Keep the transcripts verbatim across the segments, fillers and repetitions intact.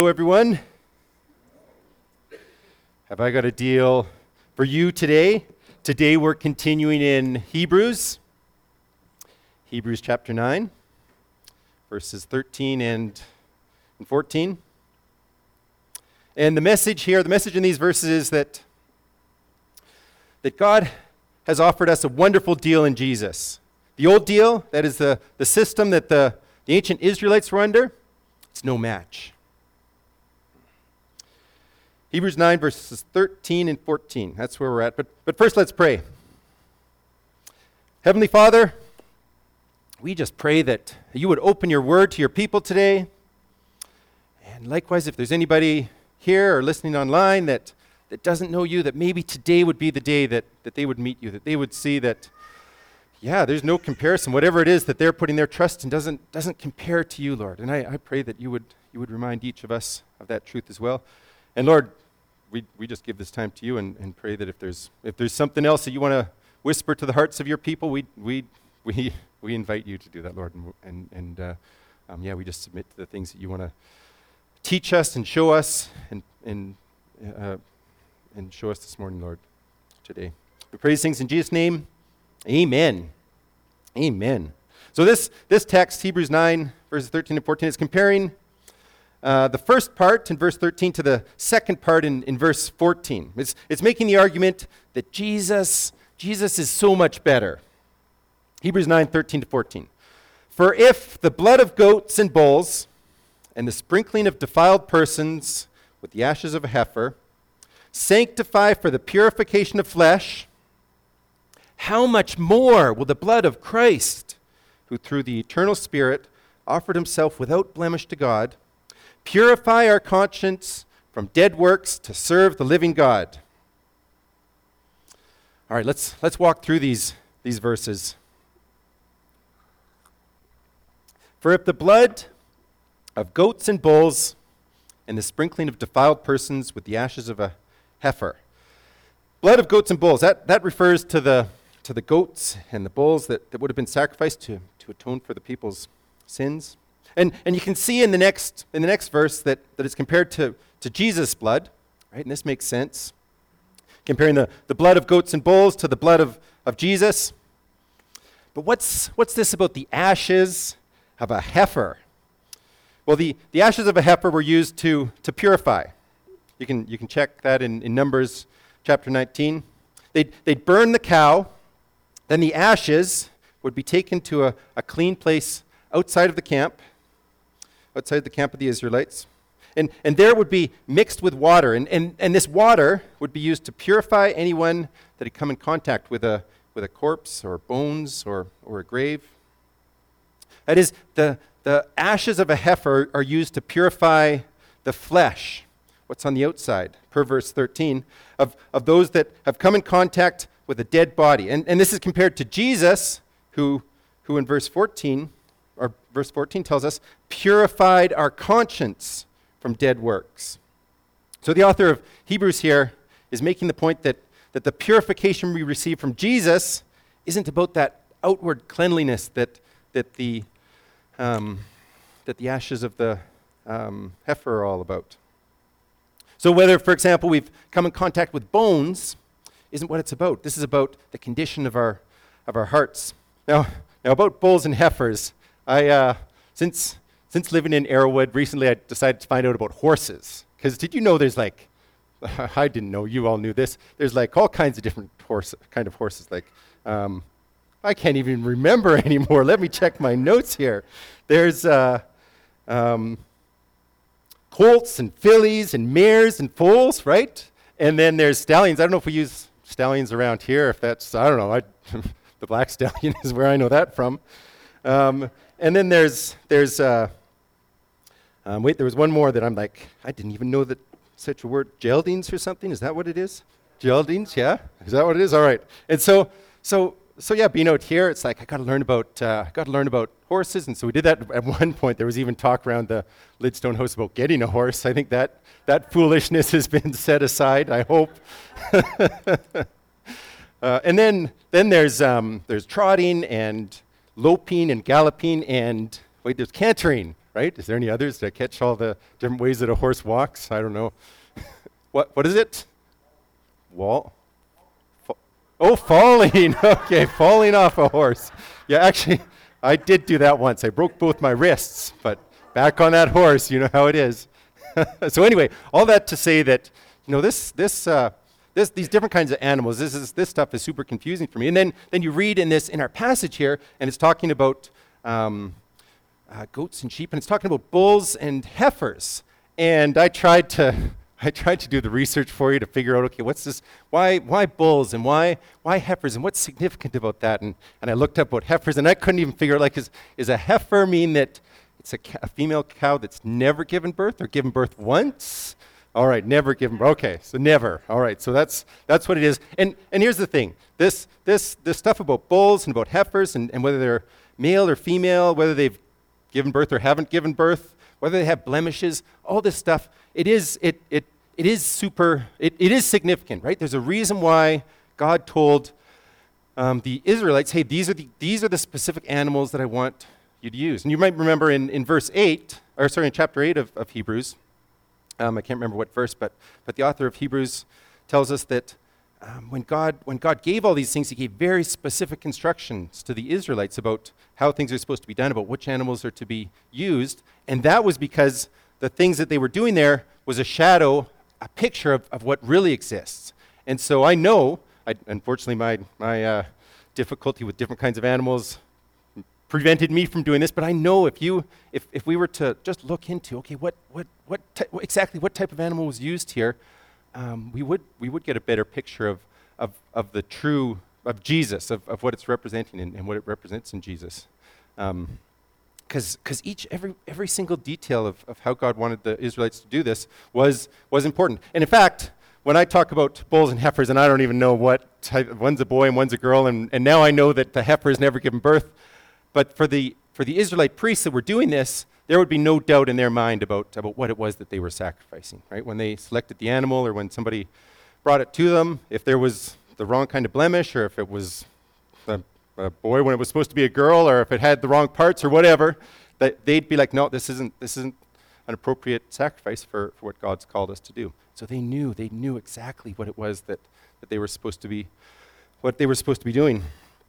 Hello, everyone. Have I got a deal for you today? Today we're continuing in Hebrews, Hebrews chapter nine, verses thirteen and fourteen. And the message here, the message in these verses is that, that God has offered us a wonderful deal in Jesus. The old deal, that is the, the system that the, the ancient Israelites were under, it's no match. Hebrews nine, verses thirteen and fourteen. That's where we're at. But, but first, let's pray. Heavenly Father, we just pray that you would open your word to your people today. And likewise, if there's anybody here or listening online that, that doesn't know you, that maybe today would be the day that, that they would meet you, that they would see that, yeah, there's no comparison. Whatever it is that they're putting their trust in doesn't, doesn't compare to you, Lord. And I, I pray that you would, you would remind each of us of that truth as well. And Lord, we we just give this time to you and, and pray that if there's if there's something else that you want to whisper to the hearts of your people, we we we we invite you to do that, Lord. And and, and uh, um, yeah, we just submit to the things that you want to teach us and show us and and uh, and show us this morning, Lord, today. We pray these things in Jesus' name. Amen. Amen. So this this text, Hebrews nine, verses thirteen and fourteen, is comparing Uh, the first part in verse thirteen to the second part in, in verse fourteen. It's, it's making the argument that Jesus, Jesus is so much better. Hebrews nine, thirteen to fourteen. For if the blood of goats and bulls and the sprinkling of defiled persons with the ashes of a heifer sanctify for the purification of flesh, how much more will the blood of Christ, who through the eternal Spirit offered himself without blemish to God, purify our conscience from dead works to serve the living God. All right, let's let's walk through these, these verses. For if the blood of goats and bulls and the sprinkling of defiled persons with the ashes of a heifer. Blood of goats and bulls, that, that refers to the to the goats and the bulls that, that would have been sacrificed to, to atone for the people's sins. And and you can see in the next in the next verse that, that it's compared to, to Jesus' blood, right? And this makes sense. Comparing the, the blood of goats and bulls to the blood of, of Jesus. But what's what's this about the ashes of a heifer? Well, the, the ashes of a heifer were used to, to purify. You can you can check that in, in Numbers chapter nineteen. They'd, they'd burn the cow, then the ashes would be taken to a, a clean place outside of the camp. outside the camp of the Israelites. And and there would be mixed with water. And, and, and this water would be used to purify anyone that had come in contact with a with a corpse or bones or, or a grave. That is, the, the ashes of a heifer are used to purify the flesh, what's on the outside, per verse thirteen, of, of those that have come in contact with a dead body. And, and this is compared to Jesus, who who in verse fourteen, or verse fourteen tells us, purified our conscience from dead works. So the author of Hebrews here is making the point that, that the purification we receive from Jesus isn't about that outward cleanliness that that the um, that the ashes of the um, heifer are all about. So whether, for example, we've come in contact with bones, isn't what it's about. This is about the condition of our of our hearts. Now, now about bulls and heifers. I, uh, since since living in Arrowwood, recently I decided to find out about horses. Because did you know there's like, I didn't know, you all knew this, there's like all kinds of different horse, kind of horses. Like, um, I can't even remember anymore. Let me check my notes here. There's uh, um, colts and fillies and mares and foals, right? And then there's stallions. I don't know if we use stallions around here, if that's, I don't know, I, the black stallion is where I know that from. Um, and then there's, there's uh, um, wait, there was one more that I'm like, I didn't even know that such a word, geldings or something, is that what it is? Geldings, yeah? Is that what it is? All right. And so, so, so yeah, being out here, it's like, I gotta learn about, uh, I gotta learn about horses, and so we did that at one point. There was even talk around the Lidstone house about getting a horse. I think that, that foolishness has been set aside, I hope. uh, and then, then there's, um, there's trotting and loping and galloping and, wait, there's cantering. right? Is there any others? Did I catch all the different ways that a horse walks? I don't know. what What is it? Wall? Fa- oh, falling. Okay, falling off a horse. Yeah, actually, I did do that once. I broke both my wrists, but back on that horse, you know how it is. So anyway, all that to say that, you know, this, this, uh, this, these different kinds of animals, this is this stuff is super confusing for me. And then, then you read in this in our passage here, and it's talking about um, uh, goats and sheep, and it's talking about bulls and heifers. And I tried to, I tried to do the research for you to figure out, okay, what's this? Why, why bulls and why, why heifers, and what's significant about that? And, and I looked up about heifers, and I couldn't even figure out, like, is, is a heifer mean that it's a, ca- a female cow that's never given birth or given birth once? All right, never given birth. Okay, so never. All right, so that's that's what it is. And and here's the thing. This this this stuff about bulls and about heifers and, and whether they're male or female, whether they've given birth or haven't given birth, whether they have blemishes, all this stuff, it is it it it is super it, it is significant, right? There's a reason why God told um, the Israelites, hey, these are the these are the specific animals that I want you to use. And you might remember in, in verse eight, or sorry, in chapter eight of, of Hebrews, um, I can't remember what verse, but but the author of Hebrews tells us that um, when God when God gave all these things, he gave very specific instructions to the Israelites about how things are supposed to be done, about which animals are to be used. And that was because the things that they were doing there was a shadow, a picture of, of what really exists. And so I know, I, unfortunately my, my uh, difficulty with different kinds of animals prevented me from doing this, but I know if you, if, if we were to just look into, okay, what, what, what, ty- what exactly what type of animal was used here, um, we would, we would get a better picture of, of, of the true, of Jesus, of, of what it's representing and, and what it represents in Jesus. Um, because because each, every, every single detail of, of how God wanted the Israelites to do this was, was important. And in fact, when I talk about bulls and heifers, and I don't even know what type, one's a boy and one's a girl, and, and now I know that the heifer has never given birth, but for the for the Israelite priests that were doing this, there would be no doubt in their mind about, about what it was that they were sacrificing, right? When they selected the animal or when somebody brought it to them, if there was the wrong kind of blemish, or if it was a, a boy when it was supposed to be a girl, or if it had the wrong parts or whatever, that they'd be like, no, this isn't this isn't an appropriate sacrifice for, for what God's called us to do. So they knew, they knew exactly what it was that, that they were supposed to be, what they were supposed to be doing.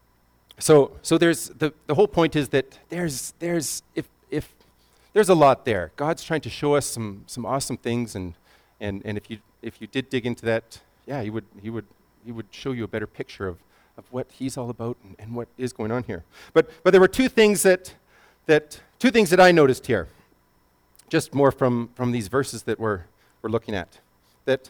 So, so there's the, the whole point is that there's there's if if there's a lot there. God's trying to show us some some awesome things, and and and if you if you did dig into that, yeah, he would he would he would show you a better picture of, of what he's all about and, and what is going on here. But but there were two things that that two things that I noticed here, just more from from these verses that we're we're looking at, that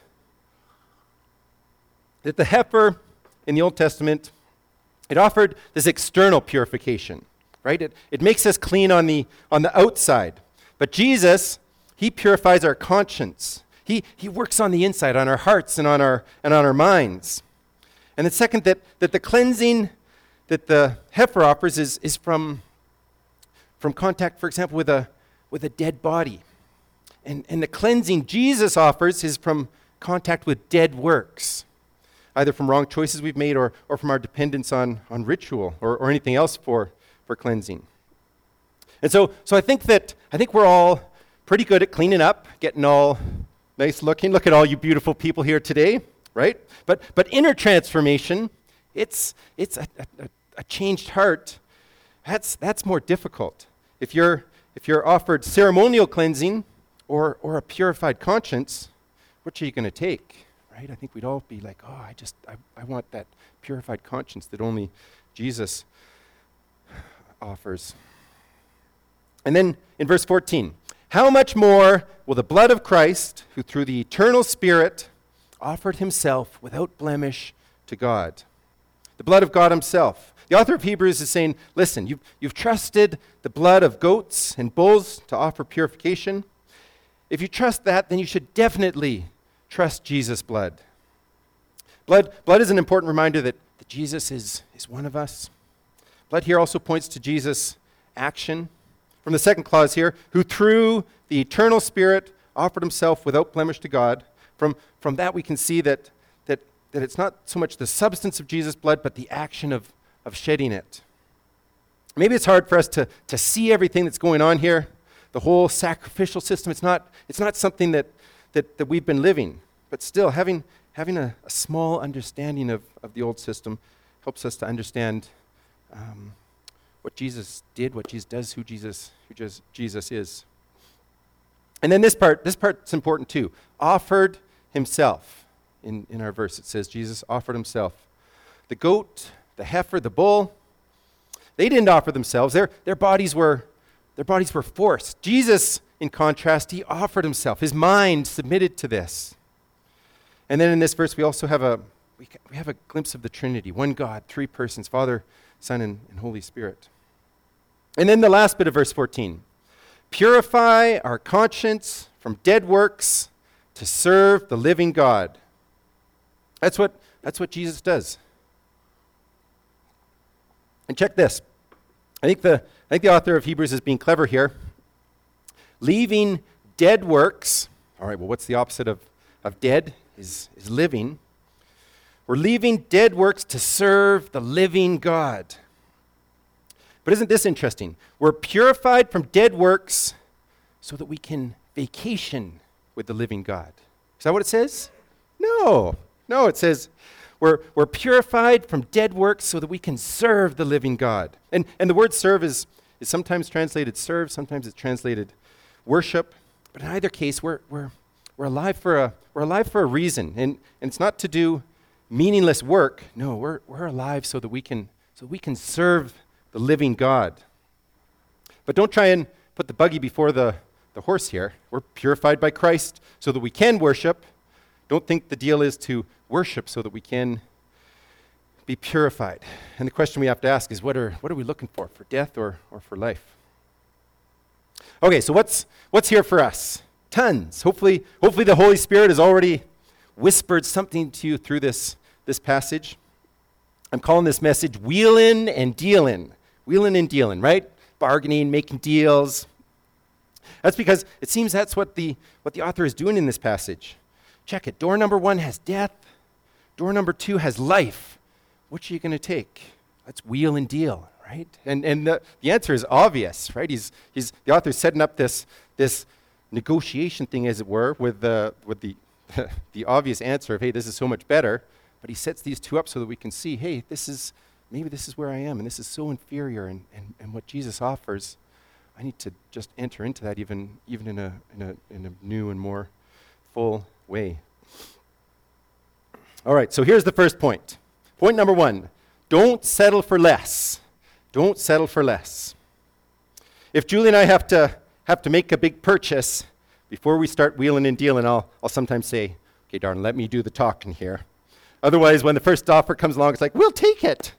that the heifer in the Old Testament, it offered this external purification, right? It, it makes us clean on the, on the outside. But Jesus, he purifies our conscience. He, he works on the inside, on our hearts and on our, and on our minds. And the second, that, that the cleansing that the heifer offers is, is from, from contact, for example, with a, with a dead body. And, and the cleansing Jesus offers is from contact with dead works, either from wrong choices we've made or, or from our dependence on, on ritual or, or anything else for, for cleansing. And so so I think that I think we're all pretty good at cleaning up, getting all nice looking. Look at all you beautiful people here today, right? But but inner transformation, it's it's a, a, a changed heart. That's that's more difficult. If you're if you're offered ceremonial cleansing or or a purified conscience, which are you going to take? Right? I think we'd all be like, oh, I just, I, I want that purified conscience that only Jesus offers. And then in verse fourteen, how much more will the blood of Christ, who through the eternal Spirit offered himself without blemish to God, the blood of God himself. The author of Hebrews is saying, listen, you've, you've trusted the blood of goats and bulls to offer purification. If you trust that, then you should definitely trust Jesus' blood. Blood, blood is an important reminder that, that Jesus is, is one of us. Blood here also points to Jesus' action. From the second clause here, who through the eternal Spirit offered himself without blemish to God. From, from that we can see that, that, that it's not so much the substance of Jesus' blood, but the action of, of shedding it. Maybe it's hard for us to, to see everything that's going on here, the whole sacrificial system. It's not, it's not something that, that, that we've been living. But still, having, having a, a small understanding of, of the old system helps us to understand um, what Jesus did, what Jesus does, who Jesus, who Jesus, Jesus is. And then this part, this part's important too. Offered himself. In, in our verse, it says Jesus offered himself. The goat, the heifer, the bull, they didn't offer themselves. Their, their bodies were, their bodies were forced. Jesus, in contrast, he offered himself. His mind submitted to this. And then in this verse, we also have a we, we have a glimpse of the Trinity. One God, three persons, Father, Son, and, and Holy Spirit. And then the last bit of verse fourteen. Purify our conscience from dead works to serve the living God. That's what, that's what Jesus does. And check this. I think the, I think the author of Hebrews is being clever here. Leaving dead works. All right, well, what's the opposite of, of dead? Is, is living. We're leaving dead works to serve the living God. But isn't this interesting? We're purified from dead works so that we can vacation with the living God. Is that what it says? No. No, it says we're, we're purified from dead works so that we can serve the living God. And, and the word serve is, is sometimes translated serve, sometimes it's translated worship. But in either case, we're, we're, we're, alive, for a, we're alive for a reason. And, and it's not to do meaningless work. No, we're, we're alive so that we can, so we can serve the living God. But don't try and put the buggy before the, the horse here. We're purified by Christ so that we can worship. Don't think the deal is to worship so that we can be purified. And the question we have to ask is, what are, what are we looking for, for death or, or for life? Okay, so what's, what's here for us? Tons. Hopefully, hopefully the Holy Spirit has already whispered something to you through this, this passage. I'm calling this message wheelin' and dealin'. Wheelin' and dealin', right? Bargaining, making deals. That's because it seems that's what the, what the author is doing in this passage. Check it. Door number one has death. Door number two has life. Which are you going to take? Let's wheel and deal, right? And and the, the answer is obvious, right? He's he's the author's setting up this this negotiation thing, as it were, with the with the the obvious answer of, hey, this is so much better. But he sets these two up so that we can see, hey, this is maybe this is where I am, and this is so inferior, and, and, and what Jesus offers, I need to just enter into that even even in a in a in a new and more full way. All right, so here's the first point. Point number one, don't settle for less. Don't settle for less. If Julie and I have to have to make a big purchase before we start wheeling and dealing, I'll, I'll sometimes say, okay, darling, let me do the talking here. Otherwise, when the first offer comes along, it's like, we'll take it.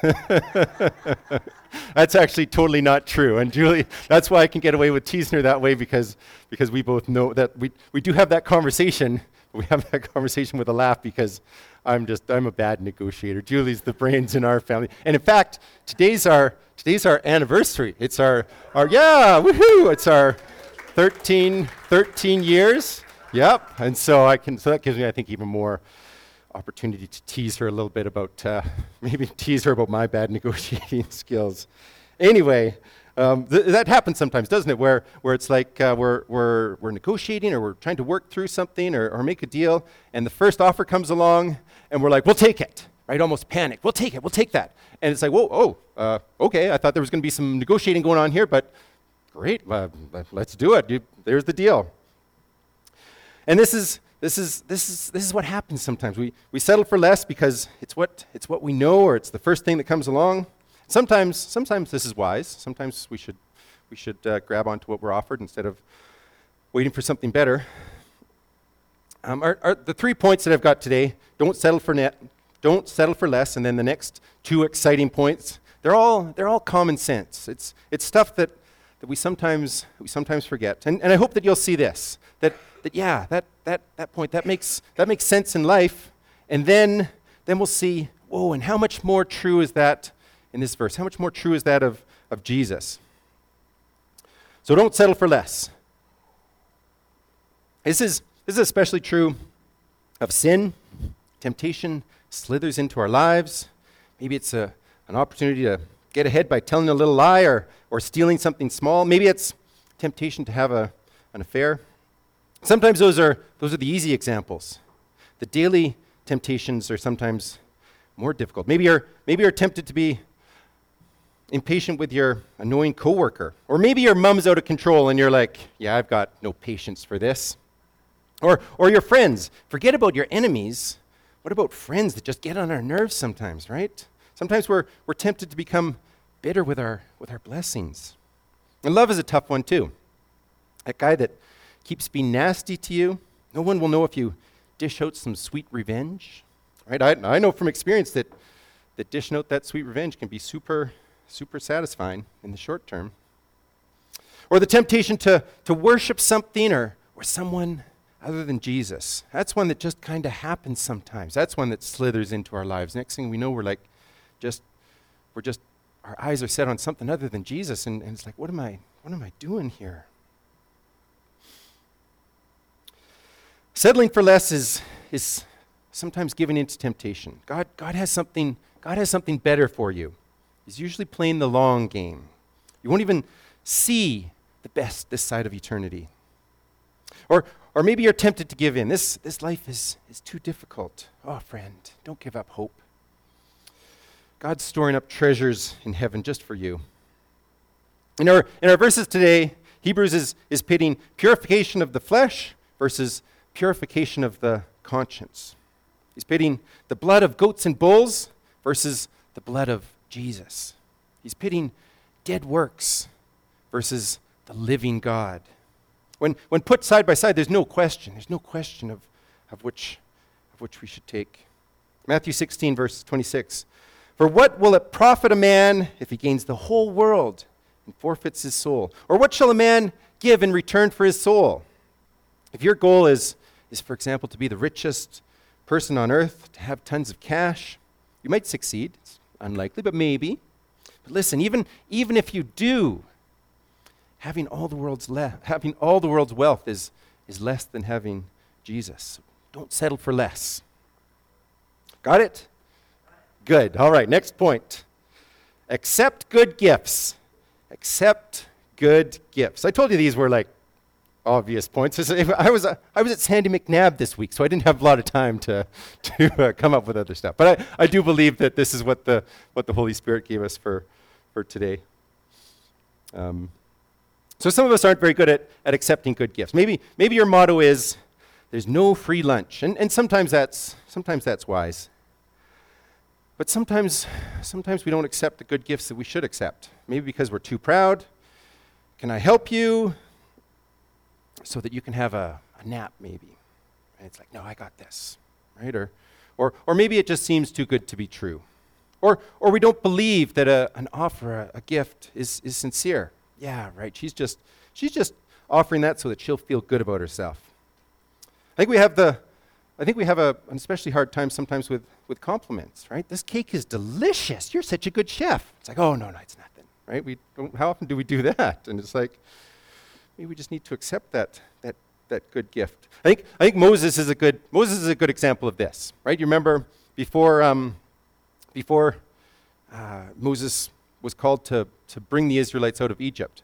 That's actually totally not true. And Julie, that's why I can get away with teasing her that way, because because we both know that we, we do have that conversation. We have that conversation with a laugh because I'm just, I'm a bad negotiator. Julie's the brains in our family. And in fact, today's our today's our anniversary. It's our, our yeah, woohoo! It's our thirteen, thirteen years. Yep. And so I can, so that gives me, I think, even more opportunity to tease her a little bit about, uh, maybe tease her about my bad negotiating skills. Anyway, um, th- that happens sometimes, doesn't it? Where where it's like uh, we're we're we're negotiating, or we're trying to work through something, or, or make a deal, and the first offer comes along, and we're like, we'll take it, right? Almost panic. We'll take it. We'll take that. And it's like, whoa, oh, uh, okay. I thought there was going to be some negotiating going on here, but great, uh, let's do it. You, there's the deal. And this is. This is this is this is what happens sometimes. We we settle for less because it's what it's what we know, or it's the first thing that comes along. Sometimes sometimes this is wise. Sometimes we should we should uh, grab onto what we're offered instead of waiting for something better. Um, are, are the three points that I've got today? Don't settle for net. Don't settle for less. And then the next two exciting points. They're all they're all common sense. It's it's stuff that that we sometimes we sometimes forget. And and I hope that you'll see this. That that yeah that that that point that makes that makes sense in life. And then then we'll see, whoa, and how much more true is that in this verse? How much more true is that of, of Jesus? So don't settle for less. This is this is especially true of sin. Temptation slithers into our lives. Maybe it's a an opportunity to get ahead by telling a little lie, or or stealing something small. Maybe it's temptation to have a, an affair. Sometimes those are those are the easy examples. The daily temptations are sometimes more difficult. Maybe you're maybe you're tempted to be impatient with your annoying coworker, or maybe your mom's out of control and you're like, yeah, I've got no patience for this. Or or your friends. Forget about your enemies. What about friends that just get on our nerves sometimes, right? Sometimes we're we're tempted to become bitter with our with our blessings. And love is a tough one too. That guy that keeps being nasty to you, no one will know if you dish out some sweet revenge, right? I, I know from experience that, that dishing out that sweet revenge can be super, super satisfying in the short term. Or the temptation to, to worship something or, or someone other than Jesus. That's one that just kind of happens sometimes. That's one that slithers into our lives. Next thing we know, we're like, just, we're just, our eyes are set on something other than Jesus, and, and it's like, what am I, what am I doing here? Settling for less is, is sometimes giving into temptation. God, God has something, God has something better for you. He's usually playing the long game. You won't even see the best this side of eternity. Or, or maybe you're tempted to give in. This, this life is, is too difficult. Oh, friend, don't give up hope. God's storing up treasures in heaven just for you. In our, in our verses today, Hebrews is, is pitting purification of the flesh versus purification of the conscience. He's pitting the blood of goats and bulls versus the blood of Jesus. He's pitting dead works versus the living God. When when put side by side, there's no question. There's no question of, of which of which we should take. Matthew sixteen, verse twenty-six. For what will it profit a man if he gains the whole world and forfeits his soul? Or what shall a man give in return for his soul? If your goal is is, for example, to be the richest person on earth, to have tons of cash, you might succeed. It's unlikely, but maybe. But listen, even, even if you do, having all the world's le- having all the world's wealth is, is less than having Jesus. Don't settle for less. Got it? Good. All right, next point. Accept good gifts. Accept good gifts. I told you these were like obvious points. I was uh, I was at Sandy McNabb this week, so I didn't have a lot of time to to uh, come up with other stuff. But I, I do believe that this is what the what the Holy Spirit gave us for for today. Um, so some of us aren't very good at, at accepting good gifts. Maybe maybe your motto is there's no free lunch, and and sometimes that's sometimes that's wise. But sometimes sometimes we don't accept the good gifts that we should accept. Maybe because we're too proud. Can I help you? So that you can have a, a nap, maybe. And it's like, no, I got this, right? Or, or, or maybe it just seems too good to be true. Or, or we don't believe that a, an offer, a, a gift, is, is sincere. Yeah, right. She's just, she's just offering that so that she'll feel good about herself. I think we have the, I think we have a, an especially hard time sometimes with, with compliments, right? This cake is delicious. You're such a good chef. It's like, oh no, no, it's nothing, right? We don't, how often do we do that? And it's like, maybe we just need to accept that that that good gift. I think I think Moses is a good Moses is a good example of this, right? You remember before um, before uh, Moses was called to to bring the Israelites out of Egypt.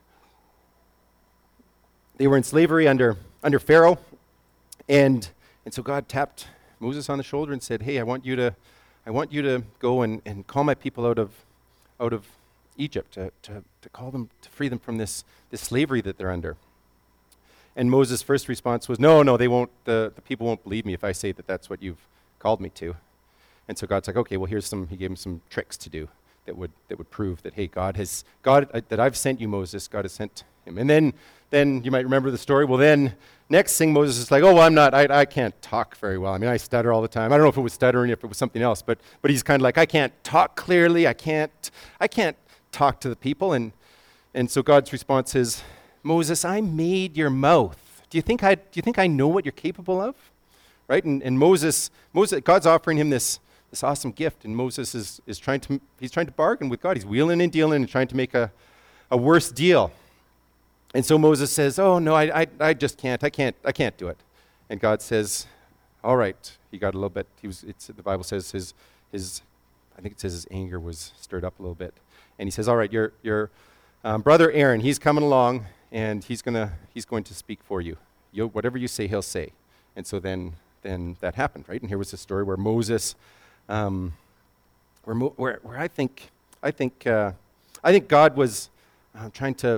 They were in slavery under under Pharaoh, and and so God tapped Moses on the shoulder and said, "Hey, I want you to I want you to go and, and call my people out of out of Egypt, to, to, to call them, to free them from this, this slavery that they're under." And Moses' first response was, no, no, they won't, the, the people won't believe me if I say that that's what you've called me to. And so God's like, okay, well, here's some, he gave him some tricks to do that would that would prove that, hey, God has, God, uh, that I've sent you, Moses, God has sent him. And then, then you might remember the story. Well, then, next thing, Moses is like, oh, well, I'm not, I, I can't talk very well. I mean, I stutter all the time. I don't know if it was stuttering, if it was something else, but, but he's kind of like, I can't talk clearly. I can't, I can't talk to the people. And and so God's response is, Moses, I made your mouth. Do you think I do you think I know what you're capable of? Right? And and Moses, Moses, God's offering him this this awesome gift, and Moses is is trying to he's trying to bargain with God. He's wheeling and dealing and trying to make a, a worse deal. And so Moses says, oh no, I, I I just can't, I can't, I can't do it. And God says, all right. He got a little bit, he was it's the Bible says his his I think it says his anger was stirred up a little bit. And he says, all right, your, your um, brother Aaron, he's coming along, and he's gonna he's going to speak for you. You whatever you say, he'll say. And so then then that happened, right? And here was the story where Moses, um, where, Mo- where where I think I think uh, I think God was uh, trying to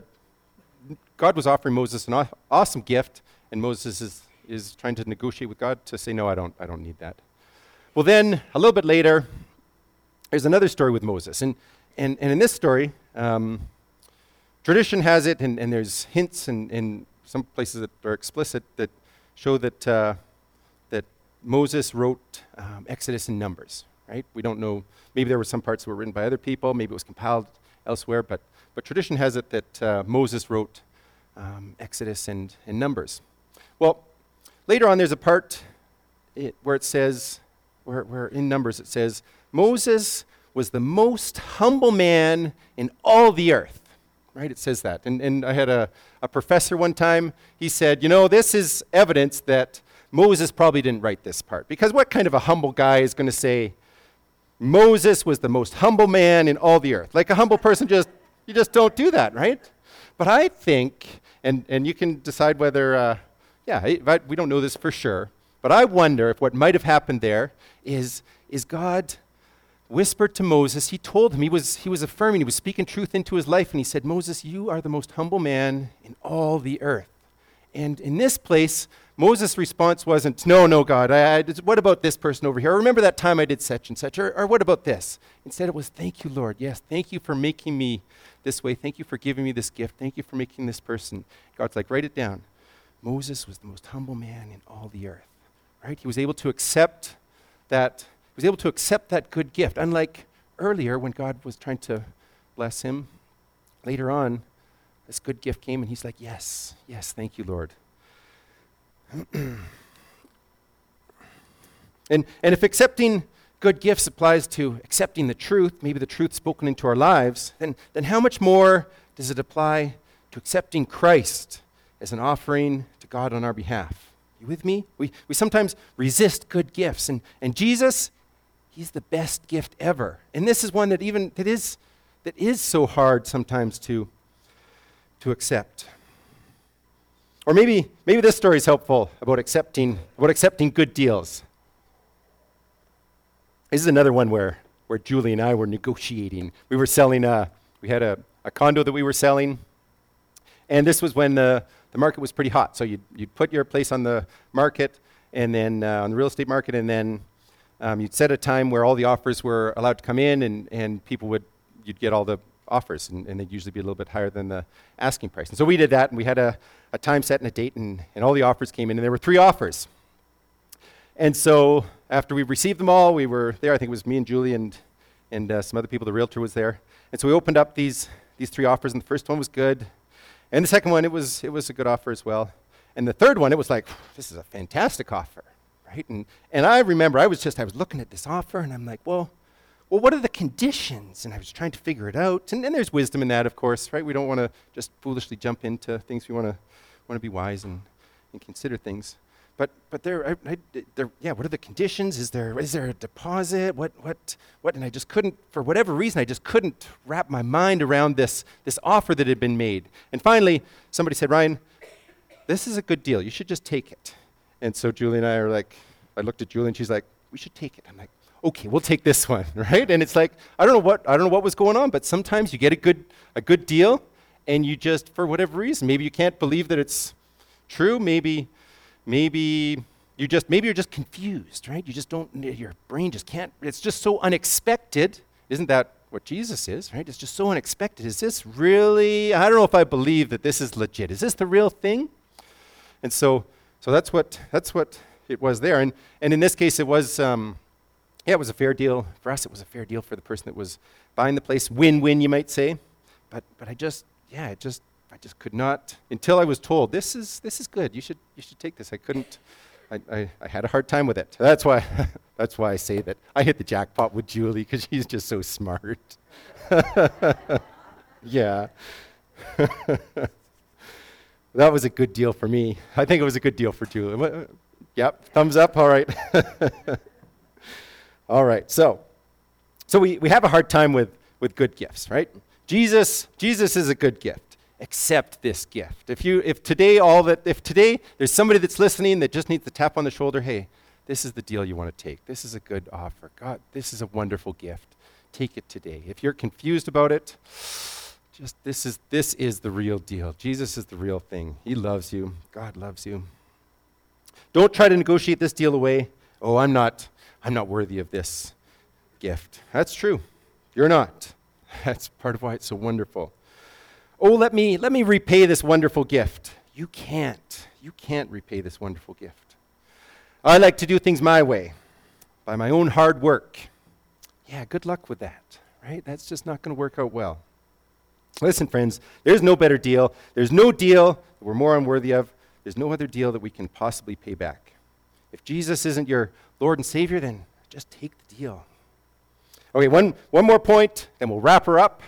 God was offering Moses an aw- awesome gift, and Moses is is trying to negotiate with God to say, no, I don't I don't need that. Well, then a little bit later, there's another story with Moses, and and and in this story. Um, Tradition has it, and, and there's hints in, in some places that are explicit that show that uh, that Moses wrote um, Exodus and Numbers, right? We don't know. Maybe there were some parts that were written by other people. Maybe it was compiled elsewhere. But but tradition has it that uh, Moses wrote um, Exodus and, and Numbers. Well, later on, there's a part it, where it says, where, where in Numbers it says, Moses was the most humble man in all the earth. Right, it says that. And, and I had a, a professor one time, he said, you know, this is evidence that Moses probably didn't write this part. Because what kind of a humble guy is going to say, Moses was the most humble man in all the earth? Like a humble person, just you just don't do that, right? But I think, and, and you can decide whether, uh, yeah, I, we don't know this for sure, but I wonder if what might have happened there is, is God whispered to Moses, he told him, he was, he was affirming, he was speaking truth into his life, and he said, Moses, you are the most humble man in all the earth. And in this place, Moses' response wasn't, no, no, God, I, I, what about this person over here? Or remember that time I did such and such, or, or what about this? Instead, it was, thank you, Lord. Yes, thank you for making me this way. Thank you for giving me this gift. Thank you for making this person. God's like, write it down. Moses was the most humble man in all the earth, right? He was able to accept that was able to accept that good gift. Unlike earlier when God was trying to bless him, later on, this good gift came and he's like, yes, yes, thank you, Lord. and, and if accepting good gifts applies to accepting the truth, maybe the truth spoken into our lives, then, then how much more does it apply to accepting Christ as an offering to God on our behalf? You with me? We, we sometimes resist good gifts, and, and Jesus, he's the best gift ever. And this is one that even that is that is so hard sometimes to to accept. Or maybe maybe this story is helpful about accepting about accepting good deals. This is another one where where Julie and I were negotiating. We were selling a we had a, a condo that we were selling, and this was when the the market was pretty hot. So you'd you'd put your place on the market, and then uh, on the real estate market, and then Um, you'd set a time where all the offers were allowed to come in, and, and people would, you'd get all the offers, and, and they'd usually be a little bit higher than the asking price. And so we did that, and we had a, a time set and a date, and, and all the offers came in, and there were three offers. And so after we received them all, we were there. I think it was me and Julie and, and uh, some other people. The realtor was there. And so we opened up these, these three offers, and the first one was good. And the second one, it was, it was a good offer as well. And the third one, it was like, this is a fantastic offer. Right? And and I remember I was just I was looking at this offer, and I'm like, well, well, what are the conditions? And I was trying to figure it out. And, and there's wisdom in that, of course, right? We don't want to just foolishly jump into things. We want to want to be wise and, and consider things. But but there, I, I, there, yeah. What are the conditions? Is there is there a deposit? What what what? And I just couldn't, for whatever reason, I just couldn't wrap my mind around this this offer that had been made. And finally, somebody said, Ryan, this is a good deal. You should just take it. And so Julie and I are like, I looked at Julie and she's like, we should take it. I'm like, okay, we'll take this one, right? And it's like, I don't know what I don't know what was going on, but sometimes you get a good a good deal, and you just, for whatever reason, maybe you can't believe that it's true. Maybe, maybe you just maybe you're just confused, right? You just don't. Your brain just can't. It's just so unexpected. Isn't that what Jesus is, right? It's just so unexpected. Is this really? I don't know if I believe that this is legit. Is this the real thing? And so. So that's what that's what it was there, and and in this case it was, um, yeah, it was a fair deal for us. It was a fair deal for the person that was buying the place. Win-win, you might say, but but I just yeah, I just I just could not, until I was told this is this is good. You should you should take this. I couldn't. I I, I had a hard time with it. That's why that's why I say that I hit the jackpot with Julie, because she's just so smart. Yeah. That was a good deal for me. I think it was a good deal for Julie. Yep, thumbs up, all right. All right, so so we, we have a hard time with, with good gifts, right? Jesus, Jesus is a good gift. accept this gift. If you, if today all that, if today there's somebody that's listening that just needs the tap on the shoulder, hey, this is the deal you want to take. This is a good offer. God, this is a wonderful gift. Take it today. If you're confused about it, just this is this is the real deal. Jesus is the real thing. He loves you. God loves you. Don't try to negotiate this deal away. Oh, I'm not, I'm not worthy of this gift. That's true. You're not. That's part of why it's so wonderful. Oh, let me let me repay this wonderful gift. You can't. You can't repay this wonderful gift. I like to do things my way, by my own hard work. Yeah, good luck with that, right? That's just not going to work out well. Listen, friends, there's no better deal. There's no deal that we're more unworthy of. There's no other deal that we can possibly pay back. If Jesus isn't your Lord and Savior, then just take the deal. Okay, one, one more point, then we'll wrap her up.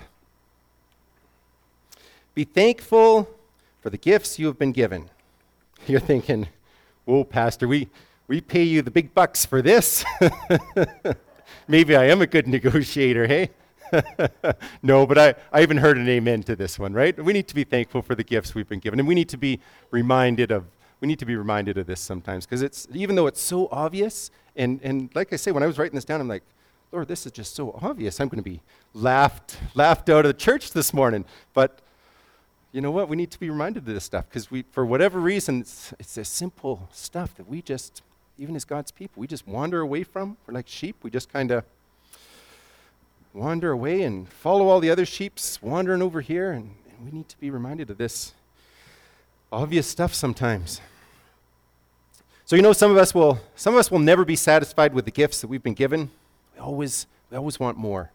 Be thankful for the gifts you have been given. You're thinking, whoa, Pastor, we, we pay you the big bucks for this. Maybe I am a good negotiator, hey? No, but I, I even heard an amen to this one, right? We need to be thankful for the gifts we've been given, and we need to be reminded of we need to be reminded of this sometimes, because it's even though it's so obvious, and, and like I say, when I was writing this down, I'm like, Lord, this is just so obvious. I'm going to be laughed laughed out of the church this morning. But you know what? We need to be reminded of this stuff, because we, for whatever reason, it's, it's this simple stuff that we just, even as God's people, we just wander away from. We're like sheep. We just kind of wander away and follow all the other sheeps wandering over here, and, and we need to be reminded of this obvious stuff sometimes. So you know, some of us will some of us will never be satisfied with the gifts that we've been given. We always we always want more.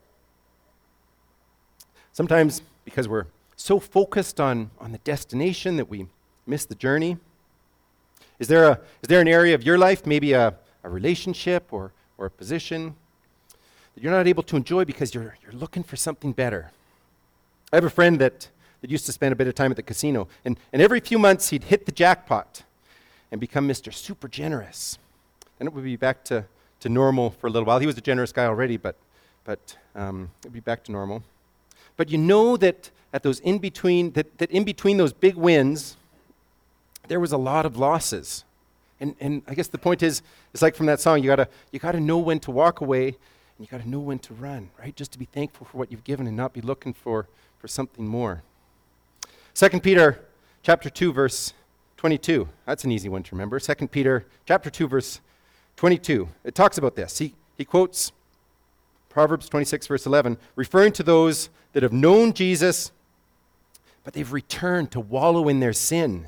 Sometimes because we're so focused on, on the destination that we miss the journey. Is there a is there an area of your life, maybe a, a relationship or or a position, that you're not able to enjoy because you're you're looking for something better? I have a friend that, that used to spend a bit of time at the casino, and, and every few months he'd hit the jackpot and become Mister Super Generous. Then it would be back to, to normal for a little while. He was a generous guy already, but but um, it would be back to normal. But you know that at those in between that, that in between those big wins, there was a lot of losses. And and I guess the point is, it's like from that song, you gotta you gotta know when to walk away, and you gotta know when to run, right? Just to be thankful for what you've given and not be looking for, for something more. Second Peter chapter two, verse twenty-two. That's an easy one to remember. Second Peter chapter two, verse twenty-two. It talks about this. He he quotes Proverbs twenty-six, verse eleven, referring to those that have known Jesus, but they've returned to wallow in their sin.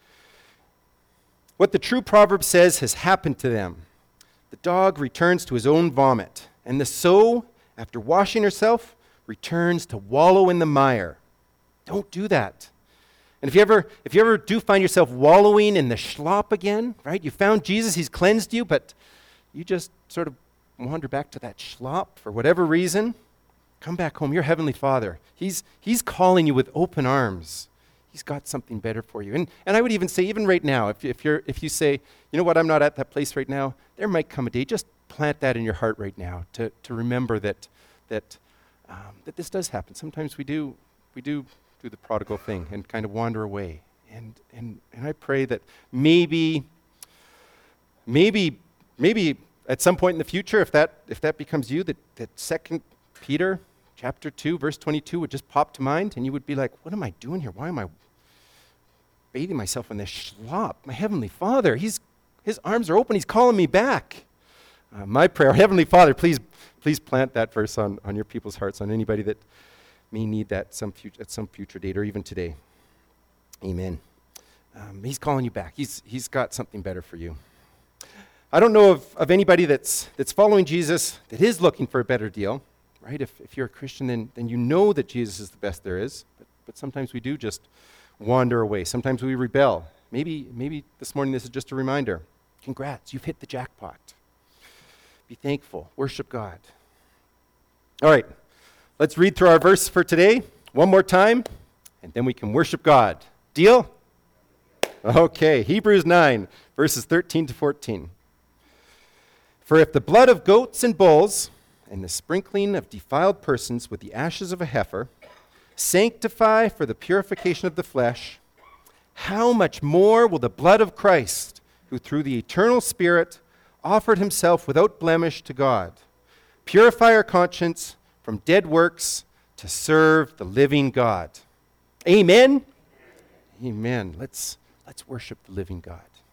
What the true proverb says has happened to them. The dog returns to his own vomit, and the sow, after washing herself, returns to wallow in the mire. Don't do that. And if you ever if you ever do find yourself wallowing in the schlop again, right? You found Jesus, he's cleansed you, but you just sort of wander back to that schlop for whatever reason, come back home. Your Heavenly Father, he's he's calling you with open arms. He's got something better for you. And and I would even say, even right now, if if you're if you say, you know what, I'm not at that place right now, there might come a day, just plant that in your heart right now to, to remember that that um, that this does happen. Sometimes we do we do do the prodigal thing and kind of wander away. And and and I pray that maybe maybe maybe at some point in the future, if that if that becomes you, that, that Second Peter chapter two, verse twenty-two would just pop to mind, and you would be like, what am I doing here? Why am I bathing myself in this schlop? My Heavenly Father, he's his arms are open, he's calling me back. Uh, my prayer, Heavenly Father, please please plant that verse on, on your people's hearts, on anybody that may need that some future, at some future date or even today. Amen. Um, he's calling you back. He's he's got something better for you. I don't know of, of anybody that's that's following Jesus that is looking for a better deal, right? If if you're a Christian, then then you know that Jesus is the best there is. But, but sometimes we do just wander away. Sometimes we rebel. Maybe maybe this morning this is just a reminder. Congrats, you've hit the jackpot. Be thankful. Worship God. All right, let's read through our verse for today one more time, and then we can worship God. Deal? Okay, Hebrews nine, verses thirteen to fourteen. For if the blood of goats and bulls and the sprinkling of defiled persons with the ashes of a heifer sanctify for the purification of the flesh, how much more will the blood of Christ, who through the eternal Spirit offered himself without blemish to God, purify our conscience from dead works to serve the living God. Amen? Amen. Let's, let's worship the living God.